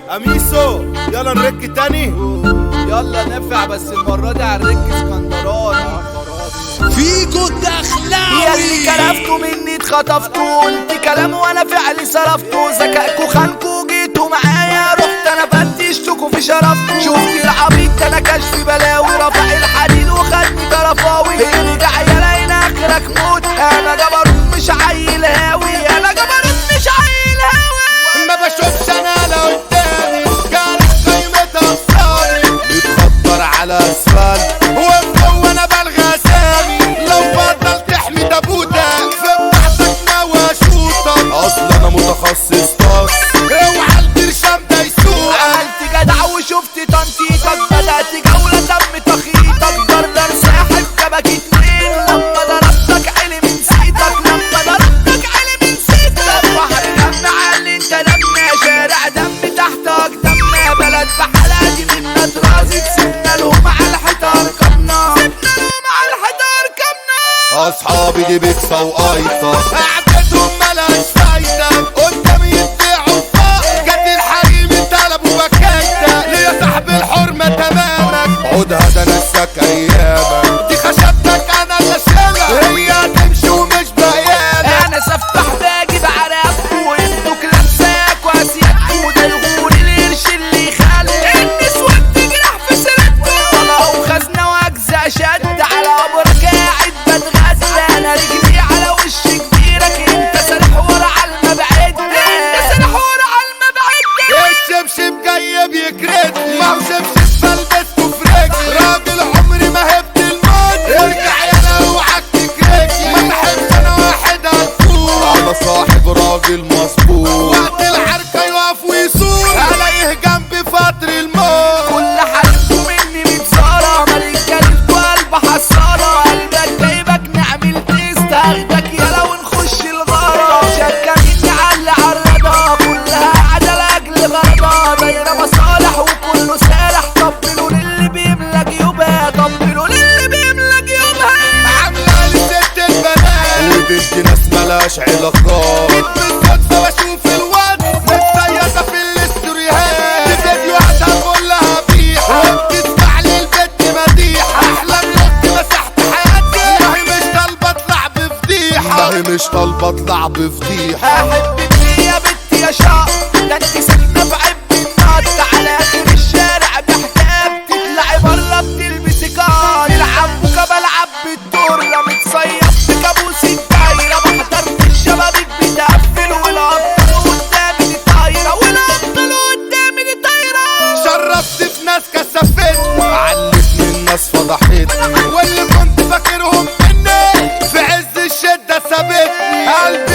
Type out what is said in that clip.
اميسو يلا نرك تاني. يلا نفع بس المرة دي هنرك اسكندراني. فيكو الدخلاوي يا اللي كرفتوا مني اتخطفتوا، قلت كلام وانا فعلي صرفتوا، ذكائكوا خانكوا جيتوا معايا، رحت انا فتشتكوا في شرفتوا. شفت العبيط انا كشف بلاوي، رفع الحديد وخدني طرفاوي، ارجع يا لين اخرك موت، انا جبروت مش عيل هاوي، انا جبروت مش عيل هاوي. ما بشوفش انا لو قدامي كارح قيمتها الصاري، بتخطر على اسفل وفوق انا بلغى سامي، لو بطل تحمي تابوتك في بتاعتك ناوي اشوطك، اصلا انا متخصص طاس. اوعى البرشام ده يسوق. عملت جدع وشفت تنطيطك، بدأت جولة تم تخيطك، دردر ساحب جابك اتنين، لما ضربتك علي من سيتك، لما ضربتك علي من سيتك، بحر دم عالي انت دم، شارع دم تحتك دم، بلد بحالها دي منا ترازي، سيبنا لهم على الحيطة ركبنا، سيبنا لهم على الحيطة ركبنا. اصحابي دي بيكسا وقايطة، قعدتهم ملهاش فايدة، قدامي يدعوا فوق، جد الحريم طلبوا بكايتة، ليه يا صاحب الحرمة تمامك، عودها ده نسك ايامك، دي خشبتك انا اللي اشيلها، هي تمشي ومش بقيالة. انا سفاح باجي بعرقكوا، وانتوا كلام ساك واسيادكوا، ده الغول القرش اللي يخلي النسوان تجرح في سيرتكوا، طلعوا خزنة واجزاء شد، على ابرك قاعد بتغزى، انا رجلي على وش كبيرك، انت سارح ورا على المبعد، انت سارح ورا على المبعد. الشبشب جاي بيكردني، ما هو شبشب بلبسه في رجلي، راجل عمري ما هبت الموت، ارجع يا اوعك تكرهني، ما تحبش انا واحد هتفوق، انا صاحب راجل مظبوط، وقت الحركة يقف ويصور، الاقيه جنبي فطر الموت. كل حالته مني متزارة، مالك جالب قلب حصارة، قلبك جايبك نعمل تيست، هاخدك يلا ونخش الغارة، شكة مني على عالرضا، كلها عدل اجل غرضة، دايرة مصالح وكله سالح، طبلوا للي بيملى جيوبها، طبلوا للي بيملى جيوبها. عاملة لي ست البنات، وبنت ناس ملاش علاقات، بالصدفة بشوف الواد متسيسة في الاستوريهات، دي فيديوهاتها كلها بيحة، بتسمع لي البت مديحة، احلى من اختي مسحت حياتي، ما هي مش طالبة اطلع بفضيحة، ما هي مش طالبة اطلع بفضيحة. احبك ليه يا بنتي يا شاق، ده انت ساكنه في عب النط، على اخر الشارع بحكام، تطلعي بره بتلبسي كار، العب بوكا بلعب بالدور، لا متصيف في كابوس الدايره، بحضر في الشبابيك بتقفل، والابطال قدامي دي طايره، والابطال قدامي دي طايره. شرفت في ناس كسفتني، علتني الناس فضحتني، واللي كنت فاكرهم مني في عز الشدة سابتني، قلبي